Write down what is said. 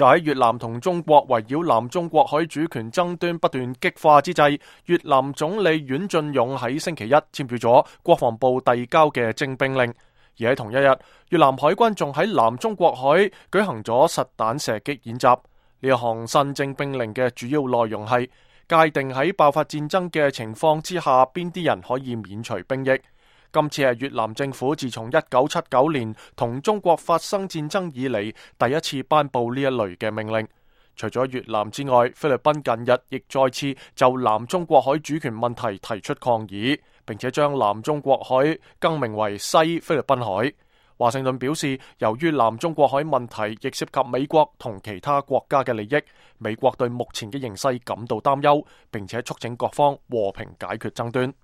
就喺越南同中國圍繞南中國海主權爭端不斷激化之際，越南總理阮晉勇喺星期一簽署咗國防部遞交嘅徵兵令。而喺同一日，越南海軍仲喺南中國海舉行咗實彈射擊演習。呢一項新徵兵令嘅主要內容係界定喺爆發戰爭嘅情況之下，邊啲人可以免除兵役。今次係越南政府自從1979年同中國發生戰爭以嚟第一次頒布呢一類嘅命令。除咗越南之外，菲律賓近日亦再次就南中國海主權問題提出抗議，並且將南中國海更名為西菲律賓海。華盛頓表示，由於南中國海問題亦涉及美國同其他國家嘅利益，美國對目前嘅形勢感到擔憂，並且促請各方和平解決爭端。